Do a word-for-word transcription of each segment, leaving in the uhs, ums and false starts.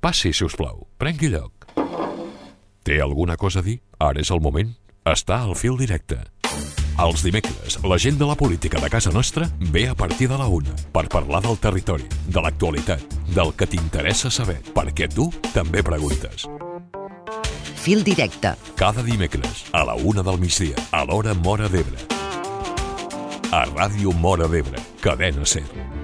Passi, si us plau. Prengui lloc. Té alguna cosa a dir? Ara és el moment. Està al fil directe. Els dimecres, la gent de la política de casa nostra ve a partir de la una per parlar del territori, de l'actualitat, del que t'interessa saber, perquè tu també preguntes. Fil directe. Cada dimecres, a la una del migdia, a l'hora Móra d'Ebre. A Ràdio Móra d'Ebre, Cadena SER.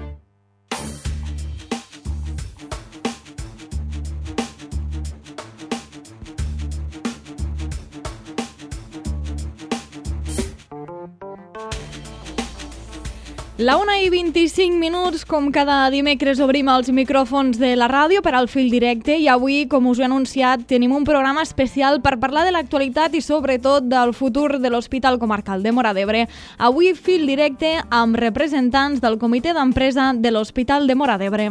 La una i vint-i-cinc minuts, com cada dimecres obrim els micròfons de la ràdio per al fil directe i avui, com us he anunciat, tenim un programa especial per parlar de l'actualitat i sobretot del futur de l'Hospital Comarcal de Móra d'Ebre. Avui fil directe amb representants del comitè d'empresa de l'Hospital de Móra d'Ebre.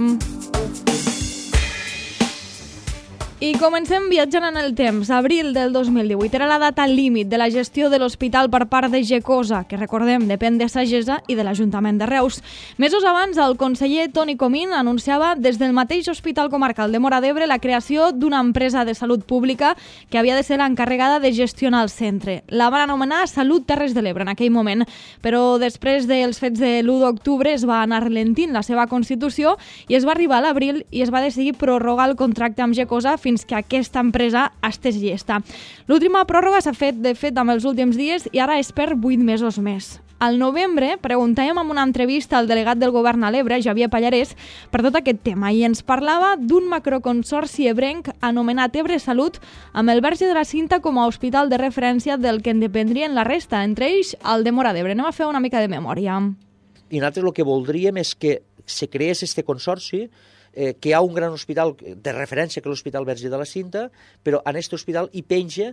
I comencem viatjant en el temps. Abril del dos mil divuit era la data límit de la gestió de l'hospital per part de Gecosa, que recordem depèn de Sagesa i de l'Ajuntament de Reus. Mesos abans, el conseller Toni Comín anunciava des del mateix Hospital Comarcal de Móra d'Ebre la creació d'una empresa de salut pública que havia de ser l'encarregada de gestionar el centre. La van anomenar Salut Terres de l'Ebre en aquell moment, però després dels fets de l'u d'octubre es va anar relentint la seva constitució i es va arribar a l'abril i es va decidir prorrogar el contracte amb Gecosa fins que aquesta empresa estés llesta. L'última pròrroga s'ha fet, de fet, amb els últims dies i ara és per vuit mesos més. Al novembre preguntàvem en una entrevista al delegat del govern a l'Ebre, Javier Pallarès, per tot aquest tema i ens parlava d'un macroconsorci ebrenc anomenat Ebre Salut amb el Verge de la Cinta com a hospital de referència del que en dependrien la resta, entre ells el de Móra d'Ebre. Anem a fer una mica de memòria. I nosaltres el que voldríem és que se creés este consorci, eh, que hi ha un gran hospital de referència que és l'Hospital Verge de la Cinta, però en aquest hospital hi penja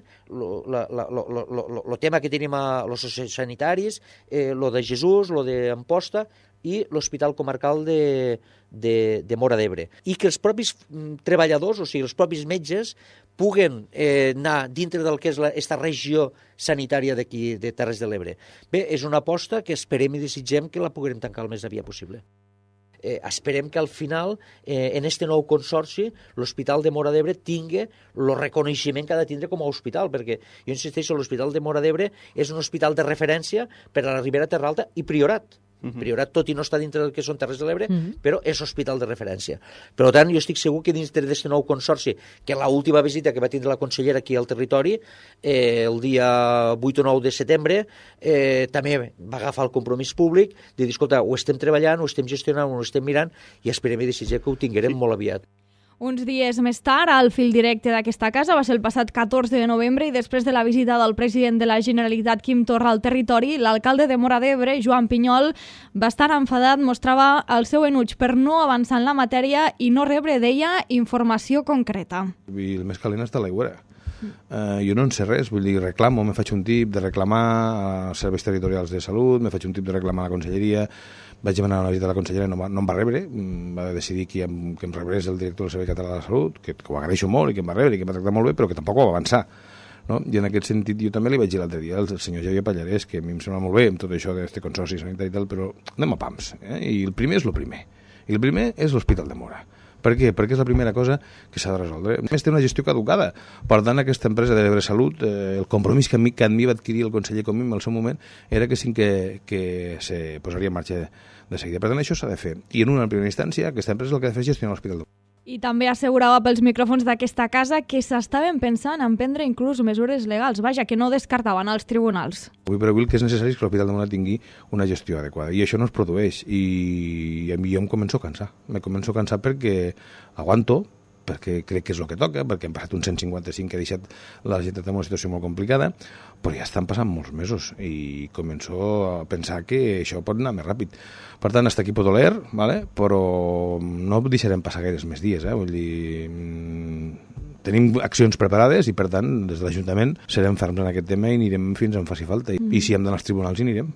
el tema que tenim a els sociosanitaris, eh, lo de Jesús, lo d'Amposta i l'Hospital Comarcal de, de, de Móra d'Ebre. I que els propis treballadors, o sigui, els propis metges, puguen eh, anar dintre del que és la, esta regió sanitària d'aquí, de Terres de l'Ebre. Bé, és una aposta que esperem i desitgem que la puguem tancar el més aviat possible. Eh, esperem que al final, eh, en este nou consorci, l'Hospital de Móra d'Ebre tingui el reconeixement que ha de tindre com a hospital, perquè jo insisteixo, l'Hospital de Móra d'Ebre és un hospital de referència per a la Ribera Terra Alta i Priorat. Uh-huh. Priorat, tot i no està dintre del que són Terres de l'Ebre, uh-huh. però és hospital de referència. Per tant, jo estic segur que dintre d'aquest nou consorci, que l'última visita que va tindre la consellera aquí al territori, eh, el dia vuit o nou de setembre, eh, també va agafar el compromís públic de dir, escolta, ho estem treballant, ho estem gestionant, ho estem mirant, i esperem i desitgem que ho tinguerem sí. molt aviat. Uns dies més tard, el fil directe d'aquesta casa va ser el passat catorze de novembre i després de la visita del president de la Generalitat, Quim Torra, al territori, l'alcalde de Móra d'Ebre, Joan Pinyol, bastant enfadat, mostrava el seu enuig per no avançar en la matèria i no rebre, deia, informació concreta. I el més calent està a l'aigüera. Uh, jo no en sé res, vull dir, reclamo, me faig un tip de reclamar als serveis territorials de salut, me faig un tip de reclamar a la conselleria, vaig demanar una visita a la conselleria, no, no em va rebre, va decidir que em, que em rebrés el director del Servei Català de la Salut, que, que ho agraeixo molt i que em va rebre i que em va tractar molt bé, però que tampoc ho va avançar. No? I en aquest sentit jo també li vaig dir l'altre dia al senyor Javier Pallarès, que a mi em sembla molt bé amb tot això d'aquest consorci sanitari i tal, però anem a pams. Eh? I el primer és el primer. I el primer és l'Hospital de Móra. Per què? Perquè és la primera cosa que s'ha de resoldre. A més, té una gestió caducada. Per tant, aquesta empresa d'Ebre Salut, eh, el compromís que, mi, que en mi va adquirir el conseller Comín al seu moment era que sí que, que se posaria en marxa de, de seguida. Per tant, això s'ha de fer. I en una primera instància, aquesta empresa és el que ha de fer gestionar l'Hospital de Móra. I també assegurava pels micròfons d'aquesta casa que s'estaven pensant en prendre inclús mesures legals, vaja, que no descartaven als tribunals. Avui per avui el que és necessari és que l'Hospital de Móra tingui una gestió adequada, i això no es produeix, i a mi jo em començo a cansar. Me començo a cansar perquè aguanto, perquè crec que és el que toca, perquè hem passat un cent cinquanta-cinc que ha deixat la Generalitat en una situació molt complicada, però ja estan passant molts mesos i començo a pensar que això pot anar més ràpid. Per tant, hasta aquí pot oler, ¿vale? Però no deixarem passar gaires més dies, eh? Vull dir, tenim accions preparades i, per tant, des de l'Ajuntament serem ferms en aquest tema i anirem fins on faci falta. Mm. I si hem d'anar als tribunals, hi anirem.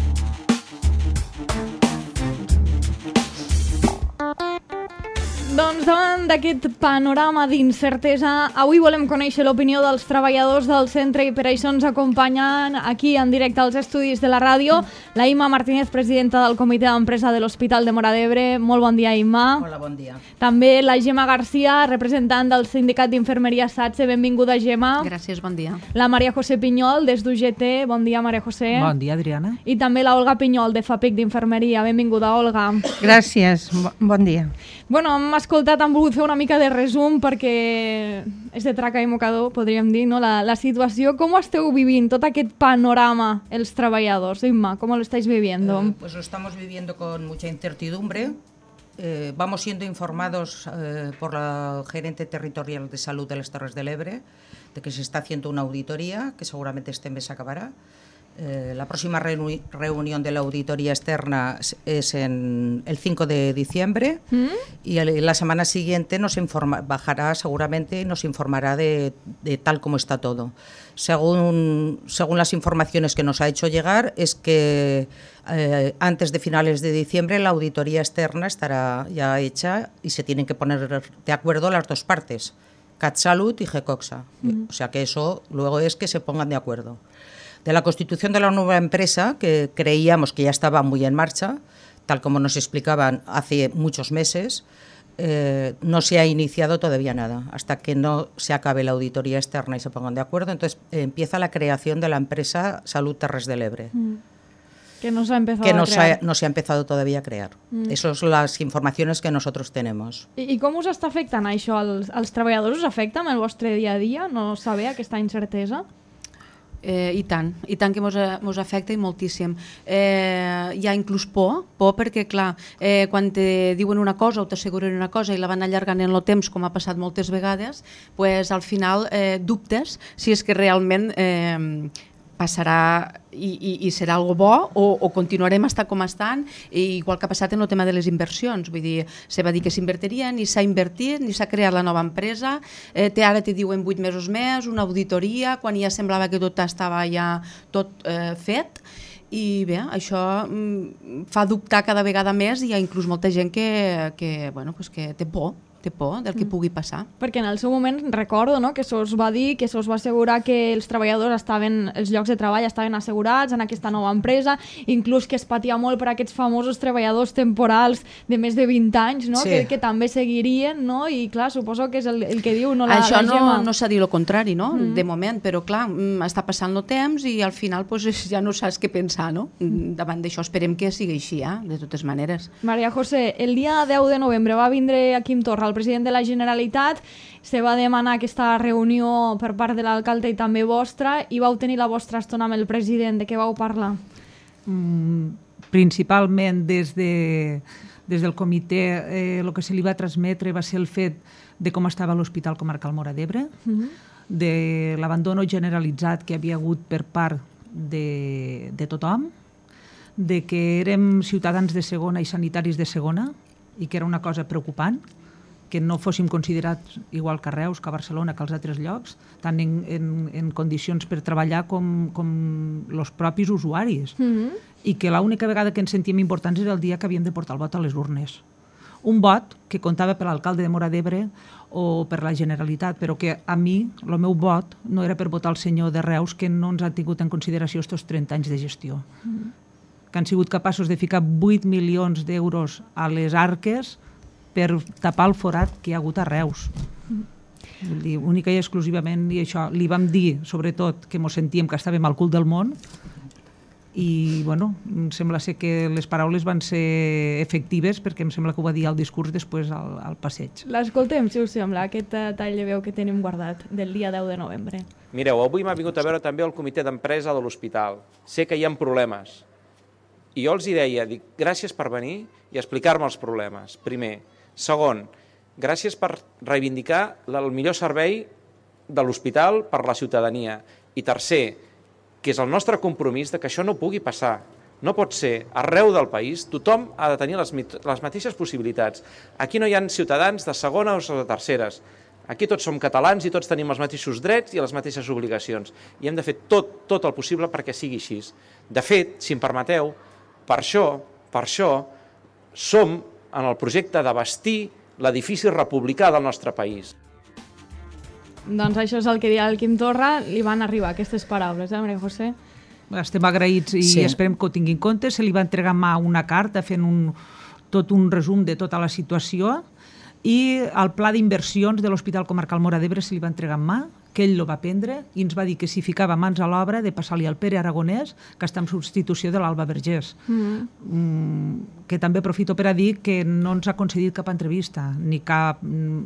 Doncs Doncs davant d'aquest panorama d'incertesa, avui volem conèixer l'opinió dels treballadors del centre i per això ens acompanyen aquí en directe als estudis de la ràdio la Imma Martínez, presidenta del comitè d'empresa de l'Hospital de Móra d'Ebre. Molt bon dia, Imma. Hola, bon dia. També la Gemma García, representant del Sindicat d'Infermeria SATSE. Benvinguda, Gemma. Gràcies, bon dia. La Maria José Pinyol, des d'U G T. Bon dia, Maria José. Bon dia, Adriana. I també la Olga Pinyol, de FAPIC d'Infermeria. Benvinguda, Olga. Gràcies, bon dia. Bueno, hem escoltat, hem volgut fer una mica de resum perquè és de traca i mocador, podríem dir, no? la, la situació. Com esteu vivint tot aquest panorama els treballadors? Imma, ¿cómo lo estáis viviendo? Eh, pues lo estamos viviendo con mucha incertidumbre. Eh, vamos siendo informados eh, por la gerente territorial de salud de las Terres de l'Ebre de que se está haciendo una auditoría que seguramente este mes acabará. Eh, la próxima reuni reunión de la auditoría externa es en el cinco de diciembre ¿Mm? y el, la semana siguiente nos informa, bajará seguramente y nos informará de, de tal como está todo. Según, según las informaciones que nos ha hecho llegar, es que eh, antes de finales de diciembre la auditoría externa estará ya hecha y se tienen que poner de acuerdo las dos partes, CatSalut y GECOXA. ¿Mm? O sea que eso luego es que se pongan de acuerdo. De la constitución de la nueva empresa, que creíamos que ya estaba muy en marcha, tal como nos explicaban hace muchos meses, eh, no se ha iniciado todavía nada. Hasta que no se acabe la auditoría externa y se pongan de acuerdo, entonces eh, empieza la creación de la empresa Salud Terres de l'Ebre. Mm. Que no se ha empezado que no a crear. Se ha, no se ha empezado todavía a crear. Mm. Esas son las informaciones que nosotros tenemos. I, i com us està afectant això als, als treballadors? Us afecta en el vostre dia a dia no saber aquesta incertesa? Eh, I tant, i tant que mos, mos afecta i moltíssim. Eh, hi ha inclús por, por perquè, clar, eh, quan te diuen una cosa o t'asseguren una cosa i la van allargant en el temps, com ha passat moltes vegades, pues, al final eh, dubtes si és que realment eh, passarà i, i, i serà algo bo o, o continuarem estar com estan, i igual que ha passat en el tema de les inversions. Vull dir, se va dir que s'invertiria, ni s'ha invertit, ni s'ha creat la nova empresa, eh, te, ara te diuen vuit mesos més, una auditoria, quan ja semblava que tot estava ja tot eh, fet, i bé, això mm, fa dubtar cada vegada més, i hi ha inclús molta gent que, que, bueno, pues que té por, té por del que pugui passar. Perquè en el seu moment recordo, no?, que se'ls va dir, que se'ls va assegurar que els treballadors estaven, els llocs de treball estaven assegurats en aquesta nova empresa, inclús que es patia molt per aquests famosos treballadors temporals de més de vint anys, no?, sí. que, que també seguirien, no?, i clar, suposo que és el, el que diu no, la, això la no, Gemma. no s'ha dit el contrari, no?, mm. de moment, però clar, està passant el temps i al final pues, ja no saps què pensar, no? Mm. Davant d'això esperem que sigui així, eh? De totes maneres. Maria José, el dia deu de novembre va vindre a Quim Torra, el president de la Generalitat, se va demanar aquesta reunió per part de l'alcalde i també vostra, i vau tenir la vostra estona amb el president. De què vau parlar? Mm, principalment des, de, des del comitè eh, el que se li va transmetre va ser el fet de com estava l'Hospital Comarcal Móra d'Ebre, mm-hmm. de l'abandono generalitzat que havia hagut per part de, de tothom, de que érem ciutadans de segona i sanitaris de segona i que era una cosa preocupant, que no fóssim considerats igual que a Reus, que a Barcelona, que als altres llocs, tant en, en, en condicions per treballar com, com els propis usuaris. Mm-hmm. I que l'única vegada que ens sentíem importants era el dia que havíem de portar el vot a les urnes. Un vot que comptava per l'alcalde de Móra d'Ebre o per la Generalitat, però que a mi, el meu vot, no era per votar el senyor de Reus, que no ens ha tingut en consideració aquests trenta anys de gestió. Mm-hmm. Que han sigut capaços de ficar vuit milions d'euros a les arques per tapar el forat que hi ha hagut a Reus. Vull dir, única i exclusivament, i això li vam dir, sobretot, que ens sentíem que estàvem al cul del món, i, bueno, em sembla ser que les paraules van ser efectives, perquè em sembla que ho va dir al discurs després al, al passeig. L'escoltem, si us sembla, aquest tall de veu que tenim guardat del dia deu de novembre. Mireu, avui m'ha vingut a veure també el comitè d'empresa de l'hospital. Sé que hi ha problemes. I jo els hi deia, dic, gràcies per venir i explicar-me els problemes, primer. Segon, gràcies per reivindicar el millor servei de l'hospital per la ciutadania. I tercer, que és el nostre compromís de que això no pugui passar. No pot ser, arreu del país, tothom ha de tenir les, les mateixes possibilitats. Aquí no hi ha ciutadans de segona o de terceres. Aquí tots som catalans i tots tenim els mateixos drets i les mateixes obligacions. I hem de fer tot, tot el possible perquè sigui així. De fet, si em permeteu, per això, per això som en el projecte de bastir l'edifici republicà del nostre país. Doncs això és el que deia el Quim Torra, li van arribar aquestes paraules, eh, Maria José? Estem agraïts i sí. esperem que ho tingui en compte. Se li va entregar en mà una carta fent un, tot un resum de tota la situació i el pla d'inversions de l'Hospital Comarcal Móra d'Ebre se li va entregar en mà, que ell lo va prendre i ens va dir que si ficava mans a l'obra de passar-li al Pere Aragonès, que està en substitució de l'Alba Vergés. Mm-hmm. Mm, que també aprofito per a dir que no ens ha concedit cap entrevista, ni, cap,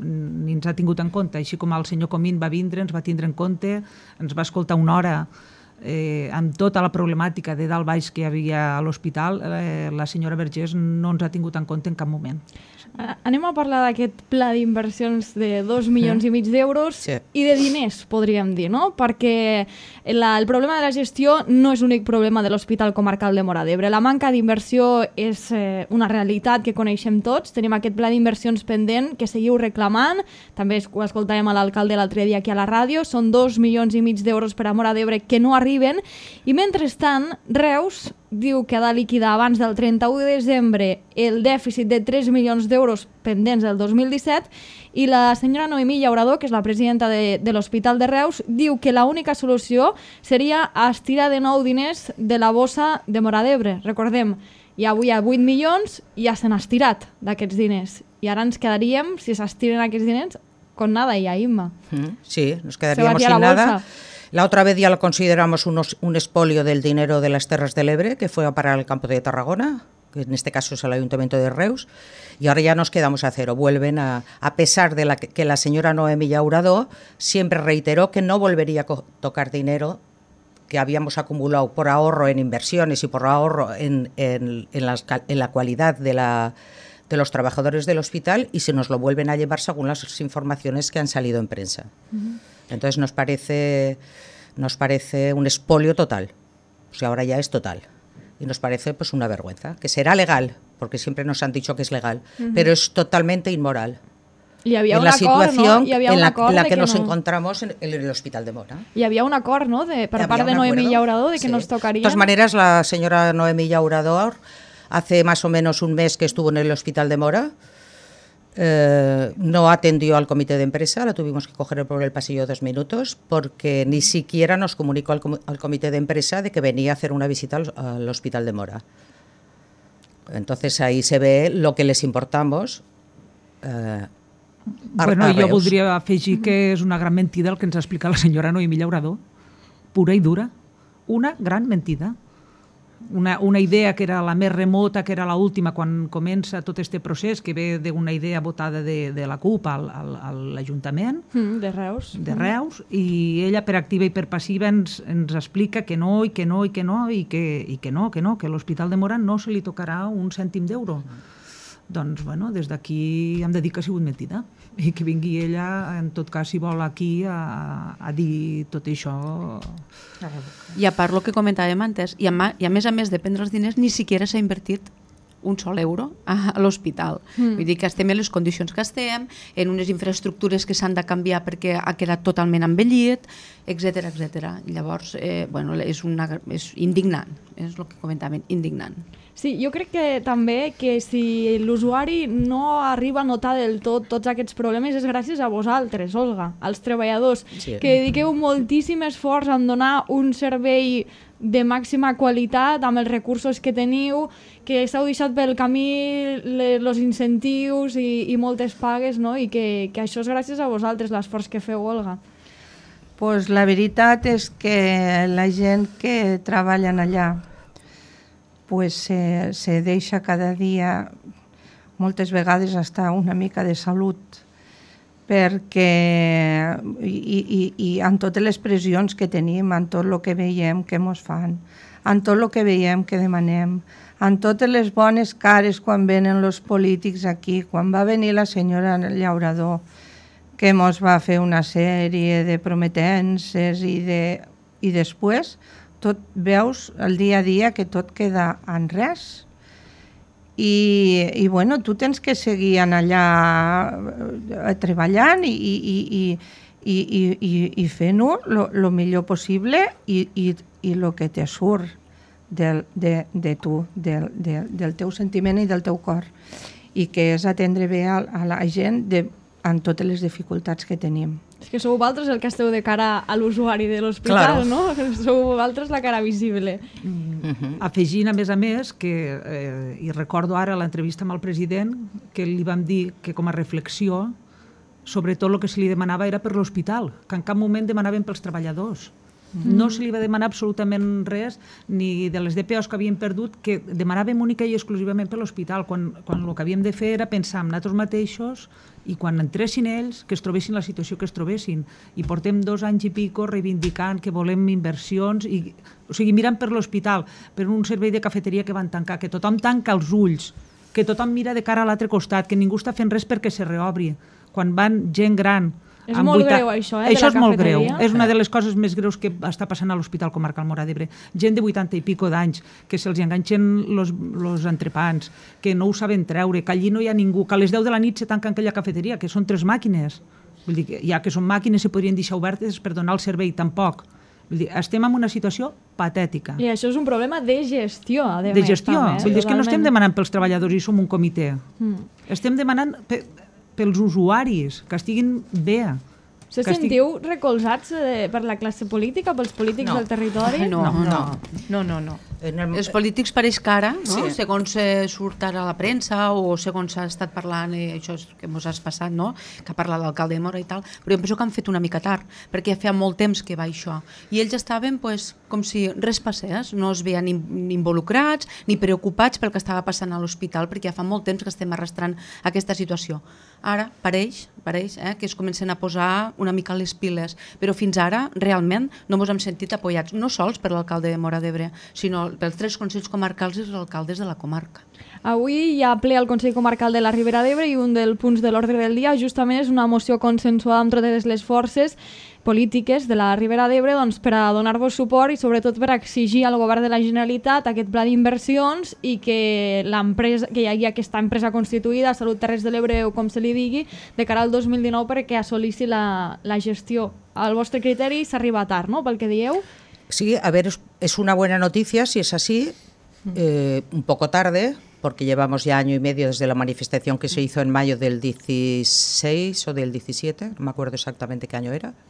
ni ens ha tingut en compte. Així com el senyor Comín va vindre, ens va tindre en compte, ens va escoltar una hora eh, amb tota la problemàtica de dalt baix que hi havia a l'hospital, eh, la senyora Vergés no ens ha tingut en compte en cap moment. Anem a parlar d'aquest pla d'inversions de dos milions i mig d'euros sí. i de diners, podríem dir, no? Perquè la, el problema de la gestió no és l'únic problema de l'Hospital Comarcal de Móra d'Ebre. La manca d'inversió és eh, una realitat que coneixem tots. Tenim aquest pla d'inversions pendent que seguiu reclamant. També ho escoltàvem a l'alcalde l'altre dia aquí a la ràdio. Són dos milions i mig d'euros per a Móra d'Ebre que no arriben. I mentrestant, Reus diu que ha de liquidar abans del trenta-u de desembre el dèficit de tres milions d'euros pendents del dos mil disset i la senyora Noemí Llaurador, que és la presidenta de, de l'Hospital de Reus, diu que l'única solució seria estirar de nou diners de la bossa de Móra d'Ebre. Recordem, hi ha avui vuit milions i ja s'han estirat d'aquests diners. I ara ens quedaríem, si s'estiren aquests diners, con nada y a Imma. Sí, nos quedaríamos sin nada. La otra vez ya lo consideramos unos, un expolio del dinero de las Terras del Ebre, que fue a parar al campo de Tarragona, que en este caso es el Ayuntamiento de Reus, y ahora ya nos quedamos a cero. Vuelven a, a pesar de la, que la señora Noemí Llaurador siempre reiteró que no volvería a tocar dinero que habíamos acumulado por ahorro en inversiones y por ahorro en, en, en, las, en la cualidad de, la, de los trabajadores del hospital, y se nos lo vuelven a llevar según las informaciones que han salido en prensa. Uh-huh. Entonces nos parece, nos parece un expolio total, o sea, ahora ya es total, y nos parece pues una vergüenza, que será legal, porque siempre nos han dicho que es legal, uh-huh. pero es totalmente inmoral. Hi havia en un la acord, situación no? Hi havia en un la, acord la de que, que nos no... encontramos en el, en el Hospital de Móra. Hi havia un acord, no?, de, per part de Noemí Llaurador, de que sí. nos tocaria... De todas maneras, la señora Noemí Llaurador, hace más o menos un mes que estuvo en el Hospital de Móra, Eh, no atendió al comité de empresa, la tuvimos que coger por el pasillo dos minutos porque ni siquiera nos comunicó al, com al comité de empresa de que venía a hacer una visita al, al Hospital de Móra. Entonces ahí se ve lo que les importamos. Eh, a, bueno, a jo voldria afegir que és una gran mentida el que ens ha explicat la senyora Noemí Llaurador, pura i dura, una gran mentida. Una, una idea que era la més remota, que era l'última quan comença tot aquest procés, que ve d'una idea votada de, de la CUP al, al, a l'Ajuntament mm, de Reus, de Reus mm. i ella per activa i per passiva ens, ens explica que no, i que no, i que no, i que, i que no, que no, que a l'Hospital de Móra no se li tocarà un cèntim d'euro. Mm. Doncs, bueno, des d'aquí hem de dir que ha sigut mentida i que vingui ella, en tot cas, si vol aquí a, a dir tot això. I a part, el que comentàvem antes, i a, i a més a més de prendre els diners, ni siquiera s'ha invertit un sol euro a, a l'hospital. Mm. Vull dir que estem en les condicions que estem, en unes infraestructures que s'han de canviar perquè ha quedat totalment envellit, etcètera, etcètera. Llavors, eh, bueno, és, una, és indignant, és el que comentàvem, indignant. Sí, jo crec que també que si l'usuari no arriba a notar del tot tots aquests problemes és gràcies a vosaltres, Olga, als treballadors, sí. que dediqueu moltíssim esforç en donar un servei de màxima qualitat amb els recursos que teniu, que s'heu deixat pel camí els incentius i, i moltes pagues, no? I que, que això és gràcies a vosaltres, l'esforç que feu, Olga. Pues la veritat és que la gent que treballa allà pues se, se deixa cada dia, moltes vegades hasta una mica de salut, perquè i, i, i amb totes les pressions que tenim, amb tot el que veiem que mos fan, amb tot el que veiem que demanem, amb totes les bones cares quan venen els polítics aquí, quan va venir la senyora Llaurador, que mos va fer una sèrie de prometences i, de, i després tot veus el dia a dia que tot queda en res. I, i bueno, tu tens que seguir allà treballant i, i, i, i, i, i, i fent-ho el millor possible i, i, i el que te surt del, de, de tu, del, de, del teu sentiment i del teu cor. i que és atendre bé a, a la gent de, amb totes les dificultats que tenim. És que sou vosaltres el que esteu de cara a l'usuari de l'hospital, claro. No? Sou vosaltres la cara visible. Mm. Uh-huh. Afegint, a més a més, que, eh, i recordo ara l'entrevista amb el president, que li vam dir que com a reflexió, sobretot el que se li demanava era per l'hospital, que en cap moment demanaven pels treballadors. Mm. No se li va demanar absolutament res, ni de les D P Os que havíem perdut, que demanàvem única i exclusivament per l'hospital, quan, quan el que havíem de fer era pensar en nosaltres mateixos i quan entressin ells, que es trobessin la situació que es trobessin. I portem dos anys i pico reivindicant que volem inversions, i, o sigui, mirant per l'hospital, per un servei de cafeteria que van tancar, que tothom tanca els ulls, que tothom mira de cara a l'altre costat, que ningú està fent res perquè se reobri. Quan van gent gran... És molt vuita... greu, això, eh, això de la és molt cafeteria. greu. És una de les coses més greus que està passant a l'Hospital Comarcal Móra d'Ebre. Gent de vuitanta i pico d'anys, que se'ls enganxen els entrepans, que no ho saben treure, que allí no hi ha ningú, que a les deu de la nit se tanca aquella cafeteria, que són tres màquines. Vull dir que ja que són màquines se podrien deixar obertes per donar el servei, tampoc. Vull dir, estem en una situació patètica. I això és un problema de gestió, a de gestió. També, Vull dir, és que no estem demanant pels treballadors i som un comitè. Mm. Estem demanant pe pels usuaris, que estiguin bé. Se sentiu estic... recolzats eh, per la classe política, pels polítics no. del territori? No, no, no. no, no, no. El... Els polítics pareix que ara, no? Sí. Segons eh, surt ara a la premsa o segons s'ha estat parlant, eh, això que ens has passat, no? Que ha parlat l'alcalde de Móra i tal, però jo penso que han fet una mica tard, perquè ja feia molt temps que va això. I ells estaven pues, com si res passés, no es veien ni involucrats ni preocupats pel que estava passant a l'hospital, perquè ja fa molt temps que estem arrastrant aquesta situació. Ara pareix, pareix eh, que es comencen a posar una mica les piles, però fins ara realment no ens hem sentit apoyats, no sols per l'alcalde de Móra d'Ebre, sinó pels tres consells comarcals i els alcaldes de la comarca. Avui hi ha ple al Consell Comarcal de la Ribera d'Ebre i un dels punts de l'ordre del dia justament és una moció consensuada amb totes les forces polítiques de la Ribera d'Ebre doncs, per a donar-vos suport i sobretot per a exigir al govern de la Generalitat aquest pla d'inversions i que, que hi hagi aquesta empresa constituïda, Salut Terres de l'Ebre o com se li digui, de cara al dos mil dinou perquè assolissi la, la gestió. Al vostre criteri s'arriba tard, no?, pel que dieu? Sí, a ver, es una buena noticia si es así, eh, un poco tarde, porque llevamos ya año y medio desde la manifestación que se hizo en mayo del dieciséis o del diecisiete, no me acuerdo exactamente qué año era,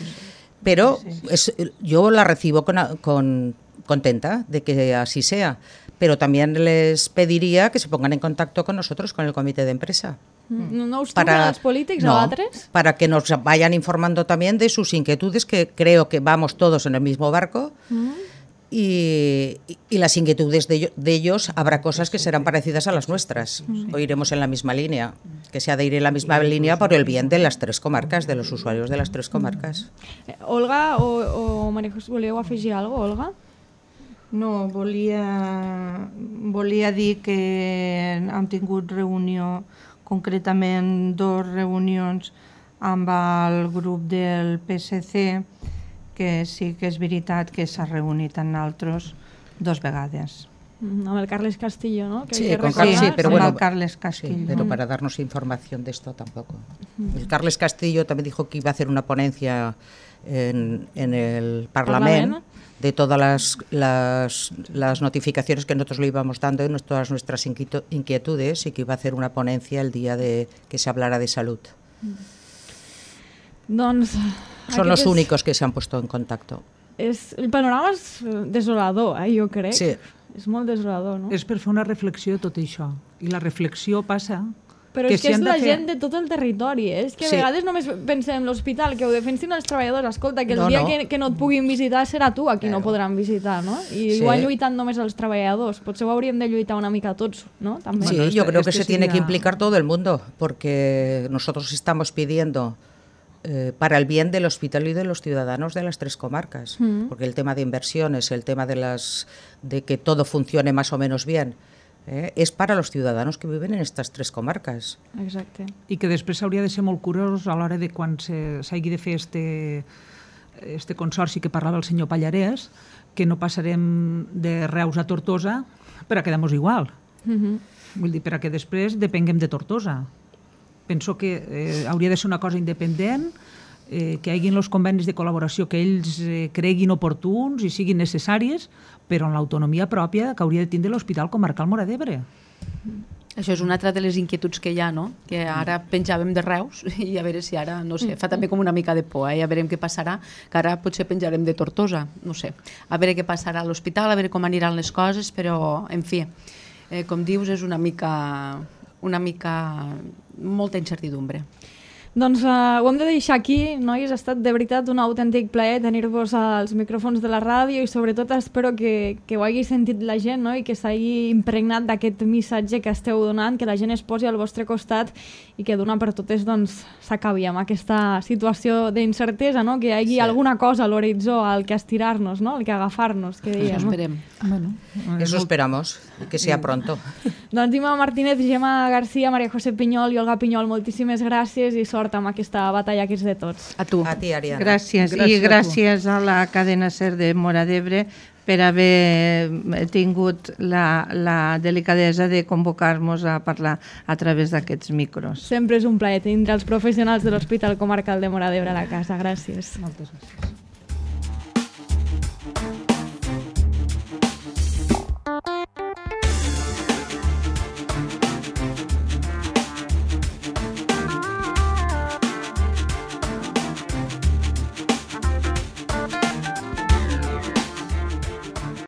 pero es, yo la recibo con, con, contenta de que así sea, pero también les pediría que se pongan en contacto con nosotros, con el comité de empresa. No, no us para los políticos no, a altres? Para que nos vayan informando también de sus inquietudes, que creo que vamos todos en el mismo barco. Mm. Y, y las inquietudes de ellos, de ellos habrá cosas que serán parecidas a las nuestras. Mm. O iremos en la misma línea, que se ha de ir en la misma línea por el bien de las tres comarcas, de los usuarios de las tres comarcas. Mm. Olga o, o María José, voleu afegir alguna cosa, Olga? No, volia, volia dir que hem tingut reunió, concretament dos reunions amb el grup del P S C, que sí que és veritat que s'ha reunit amb nosaltres dos vegades. Mm, amb el Carles Castillo, ¿no? Que sí, que con Carles, sí, pero bueno, el Carles Castillo. Sí, pero para darnos información de esto tampoco. Mm. El Carles Castillo también dijo que iba a hacer una ponencia en, en el Parlamento de todas las, las, las notificaciones que nosotros le íbamos dando de todas nuestras inquietudes y que iba a hacer una ponencia el día de que se hablara de salud. Mm. Doncs, Son los és... únicos que se han puesto en contacto. És, el panorama és desolador, eh, jo crec. Sí. És molt desolador, no? És per fer una reflexió de tot això. I la reflexió passa... Però que és que si és la fer... gent de tot el territori, eh? És que a sí. vegades només pensem en l'hospital, que ho defensin els treballadors, escolta, que el no, dia no. Que, que no et puguin visitar serà tu a qui claro. No podran visitar, ¿no? I sí. Igual lluitant només els treballadors, potser ho hauríem de lluitar una mica tots, ¿no? També. Sí, bueno, yo este, creo que este se tiene sería... que implicar todo el mundo, porque nosotros estamos pidiendo eh, para el bien del hospital y de los ciudadanos de las tres comarcas, mm. porque el tema de inversiones, el tema de, las, de que todo funcione más o menos bien, Eh, és per a los ciudadanos que viven en estas tres comarques. Exacte. I que després s'hauria de ser molt curós a l'hora de quan s'hagi de fer este, este consorci que parlava el senyor Pallarès, que no passarem de Reus a Tortosa per a quedar-nos igual. Mm-hmm. Vull dir, per a que després depenguem de Tortosa. Penso que eh, hauria de ser una cosa independent, eh, que hi hagin els convenis de col·laboració que ells eh, creguin oportuns i siguin necessaris, però en l'autonomia pròpia que hauria de tindre l'Hospital Comarcal Móra d'Ebre. Això és una altra de les inquietuds que hi ha, no? Que ara penjàvem de Reus i a veure si ara, no sé, fa també com una mica de por, eh? A veure què passarà, que ara potser penjarem de Tortosa, no sé. A veure què passarà a l'hospital, a veure com aniran les coses, però, en fi, eh, com dius, és una mica, una mica, molta incertidumbre. Doncs uh, ho hem de deixar aquí, nois. Ha estat de veritat un autèntic plaer tenir-vos als micròfons de la ràdio i sobretot espero que, que ho hagi sentit la gent, no? I que s'hagi impregnat d'aquest missatge que esteu donant, que la gent es posi al vostre costat i que d'una per totes doncs, s'acabi amb aquesta situació d'incertesa, no? Que hi hagi sí. alguna cosa a l'horitzó al que estirar-nos, no? Al que agafar-nos, que dèiem. Eso esperem. Bueno, Eso esperamos, que sea pronto. Doncs Ima Martínez, Gemma García, María José Pinyol i Olga Pinyol, moltíssimes gràcies i sort amb aquesta batalla que és de tots. A tu. A ti, Ariana. Gràcies, gràcies i gràcies a, a la cadena SER de Móra d'Ebre per haver tingut la, la delicadesa de convocar-nos a parlar a través d'aquests micros. Sempre és un plaer tindre els professionals de l'Hospital Comarcal de Móra d'Ebre a la casa. Gràcies. Moltes gràcies.